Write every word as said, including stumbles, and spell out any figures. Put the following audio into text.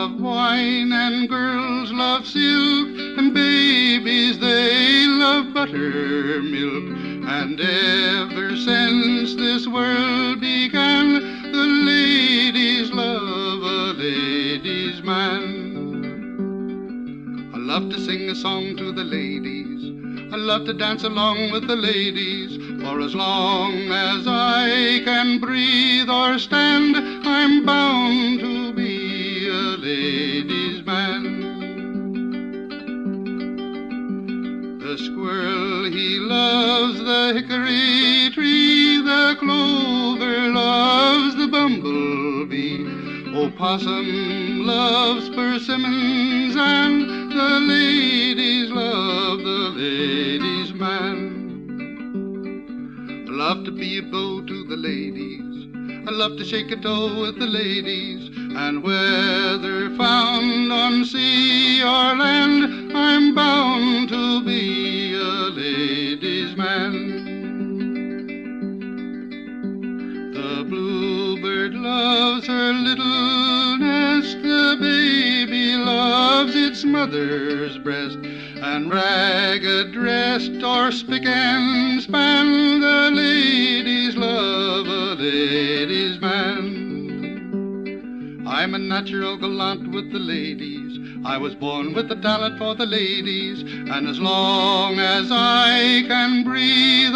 love wine, and girls love silk, and babies, they love buttermilk. And ever since this world began, the ladies love a ladies' man. I love to sing a song to the ladies, I love to dance along with the ladies, for as long as I can breathe or stand, I'm bound to be a ladies' man. The squirrel, he loves the hickory tree, the clover loves the bumblebee, opossum loves persimmons, and the ladies love the ladies' man. I love to be a beau to the ladies, I love to shake a toe with the ladies, and whether found on sea or land, I'm bound to be a ladies' man. The bluebird loves her little nest, the baby loves its mother's breast, and ragged dressed or spick and span, the ladies love a ladies' man. I'm a natural gallant with the ladies, I was born with the talent for the ladies, and as long as I can breathe